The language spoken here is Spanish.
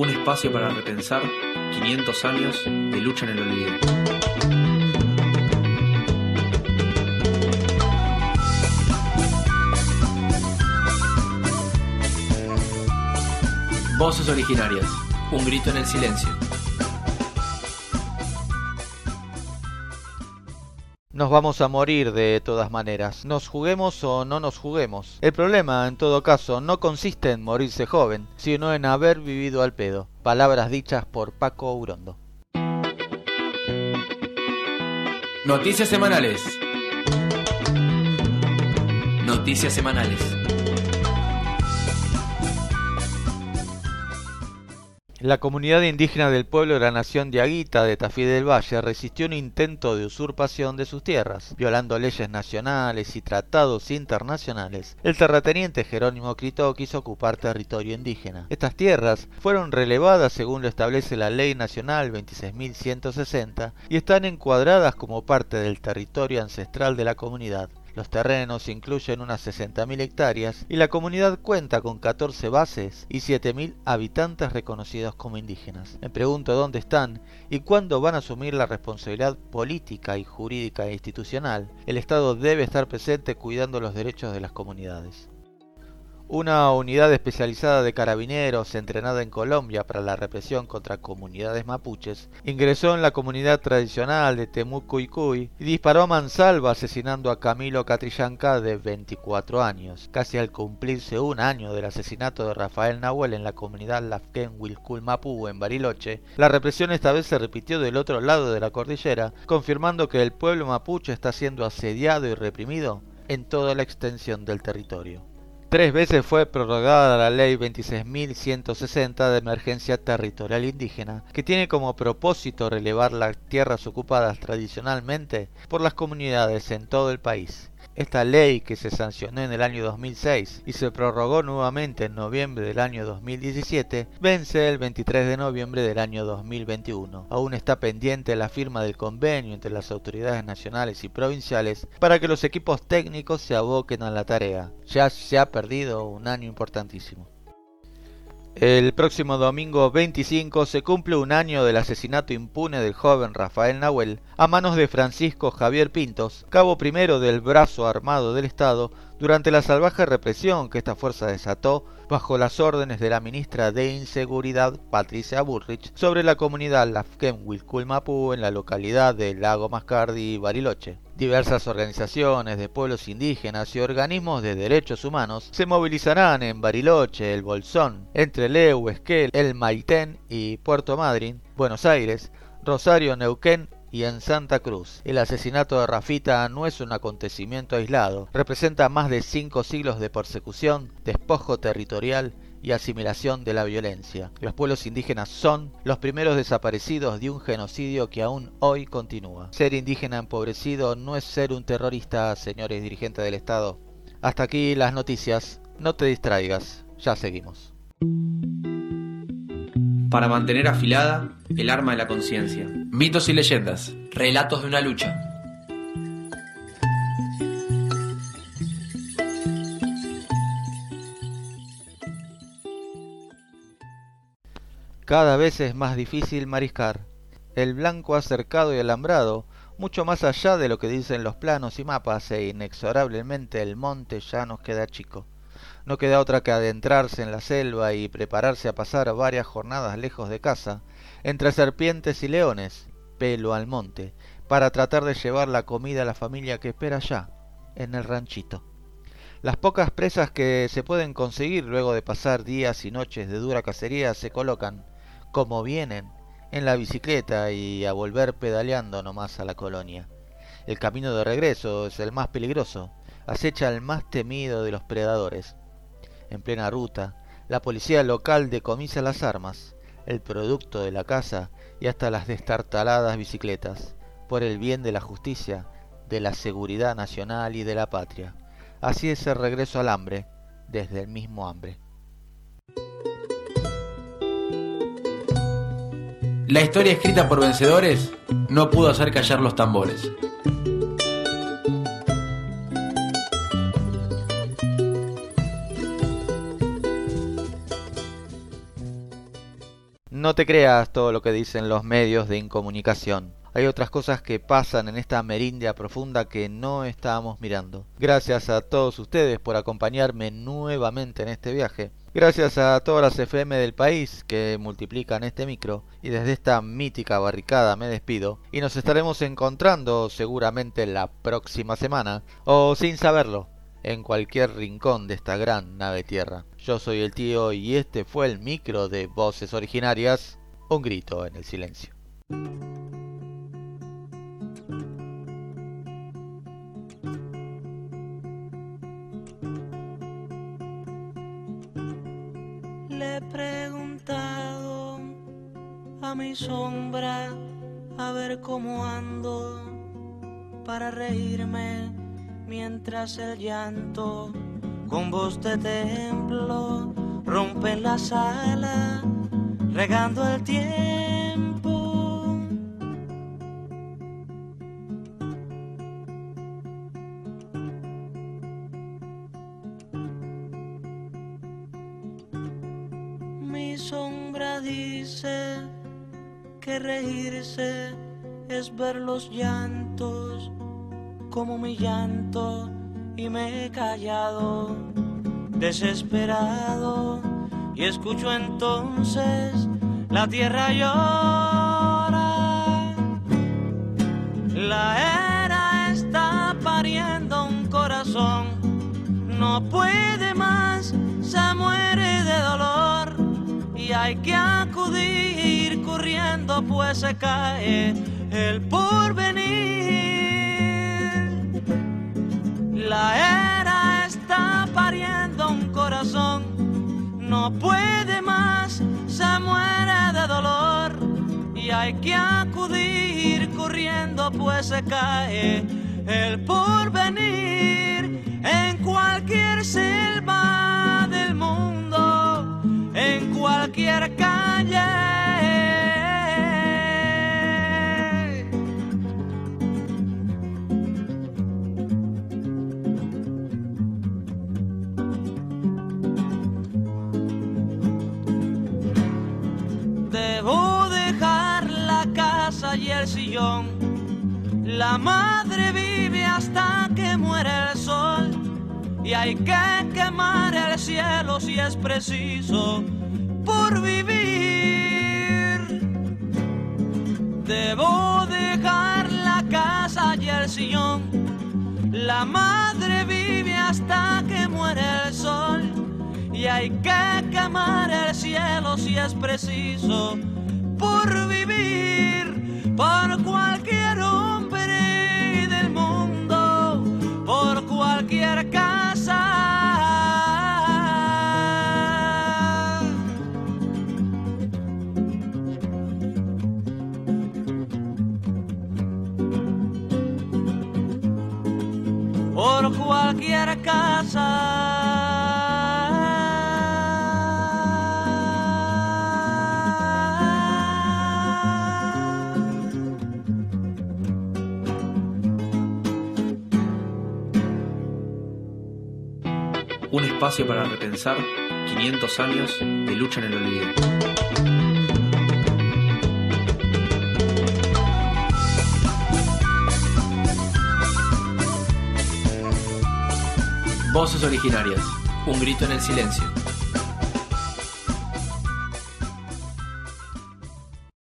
Un espacio para repensar 500 años de lucha en el olvido. Voces originarias. Un grito en el silencio. Nos vamos a morir de todas maneras, nos juguemos o no nos juguemos. El problema, en todo caso, no consiste en morirse joven, sino en haber vivido al pedo. Palabras dichas por Paco Urondo. Noticias semanales. Noticias semanales. La comunidad indígena del pueblo de la nación de Aguita de Tafí del Valle resistió un intento de usurpación de sus tierras, violando leyes nacionales y tratados internacionales. El terrateniente Jerónimo Critó quiso ocupar territorio indígena. Estas tierras fueron relevadas según lo establece la Ley Nacional 26.160 y están encuadradas como parte del territorio ancestral de la comunidad. Los terrenos incluyen unas 60.000 hectáreas y la comunidad cuenta con 14 bases y 7.000 habitantes reconocidos como indígenas. Me pregunto dónde están y cuándo van a asumir la responsabilidad política y jurídica e institucional. El Estado debe estar presente cuidando los derechos de las comunidades. Una unidad especializada de carabineros entrenada en Colombia para la represión contra comunidades mapuches ingresó en la comunidad tradicional de Temucuicui y disparó a mansalva asesinando a Camilo Catrillanca de 24 años. Casi al cumplirse un año del asesinato de Rafael Nahuel en la comunidad Lafken Huilcul Mapú en Bariloche, la represión esta vez se repitió del otro lado de la cordillera, confirmando que el pueblo mapuche está siendo asediado y reprimido en toda la extensión del territorio. 3 veces fue prorrogada la Ley 26.160 de emergencia territorial indígena, que tiene como propósito relevar las tierras ocupadas tradicionalmente por las comunidades en todo el país. Esta ley, que se sancionó en el año 2006 y se prorrogó nuevamente en noviembre del año 2017, vence el 23 de noviembre del año 2021. Aún está pendiente la firma del convenio entre las autoridades nacionales y provinciales para que los equipos técnicos se aboquen a la tarea. Ya se ha perdido un año importantísimo. El próximo domingo 25 se cumple un año del asesinato impune del joven Rafael Nahuel a manos de Francisco Javier Pintos, cabo primero del brazo armado del Estado, durante la salvaje represión que esta fuerza desató bajo las órdenes de la ministra de Inseguridad Patricia Bullrich sobre la comunidad Lafken Huilcul Mapú en la localidad de Lago Mascardi y Bariloche. Diversas organizaciones de pueblos indígenas y organismos de derechos humanos se movilizarán en Bariloche, El Bolsón, Entre Leu, Esquel, El Maitén y Puerto Madryn, Buenos Aires, Rosario, Neuquén y en Santa Cruz. El asesinato de Rafita no es un acontecimiento aislado, representa más de 5 siglos de persecución, despojo territorial y asimilación de la violencia. Los pueblos indígenas son los primeros desaparecidos de un genocidio que aún hoy continúa. Ser indígena empobrecido no es ser un terrorista, señores dirigentes del Estado. Hasta aquí las noticias. No te distraigas, ya seguimos. Para mantener afilada el arma de la conciencia. Mitos y leyendas. Relatos de una lucha. Cada vez es más difícil mariscar. El blanco ha cercado y alambrado, mucho más allá de lo que dicen los planos y mapas, e inexorablemente el monte ya nos queda chico. No queda otra que adentrarse en la selva y prepararse a pasar varias jornadas lejos de casa, entre serpientes y leones, pelo al monte, para tratar de llevar la comida a la familia que espera allá, en el ranchito. Las pocas presas que se pueden conseguir luego de pasar días y noches de dura cacería se colocan, como vienen, en la bicicleta y a volver pedaleando nomás a la colonia. El camino de regreso es el más peligroso, acecha al más temido de los predadores. En plena ruta, la policía local decomisa las armas, el producto de la caza y hasta las destartaladas bicicletas, por el bien de la justicia, de la seguridad nacional y de la patria. Así es el regreso al hambre, desde el mismo hambre. La historia escrita por vencedores no pudo hacer callar los tambores. No te creas todo lo que dicen los medios de incomunicación. Hay otras cosas que pasan en esta merindia profunda que no estábamos mirando. Gracias a todos ustedes por acompañarme nuevamente en este viaje. Gracias a todas las FM del país que multiplican este micro. Y desde esta mítica barricada me despido. Y nos estaremos encontrando seguramente la próxima semana. O sin saberlo, en cualquier rincón de esta gran nave tierra. Yo soy el tío y este fue el micro de Voces Originarias. Un grito en el silencio. Le he preguntado a mi sombra a ver cómo ando para reírme mientras el llanto con voz de templo rompe en la sala regando el tiempo. Mi sombra dice que reírse es ver los llantos como mi llanto y me he callado, desesperado, y escucho entonces la tierra llora. La era está pariendo un corazón, no puede más, se muere de dolor. Y hay que acudir corriendo, pues se cae el porvenir. La era está pariendo un corazón, no puede más, se muere de dolor. Y hay que acudir corriendo, pues se cae el porvenir. En cualquier selva del mundo, en cualquier calle, debo dejar la casa y el sillón. La madre vive hasta que muere el sol. Y hay que quemar el cielo si es preciso por vivir. Debo dejar la casa y el sillón. La madre vive hasta que muere el sol. Y hay que quemar el cielo si es preciso por vivir. Por cualquier hombre del mundo, por cualquier casa. Por cualquier casa. Un espacio para repensar 500 años de lucha en el olvido. Voces Originarias. Un grito en el silencio.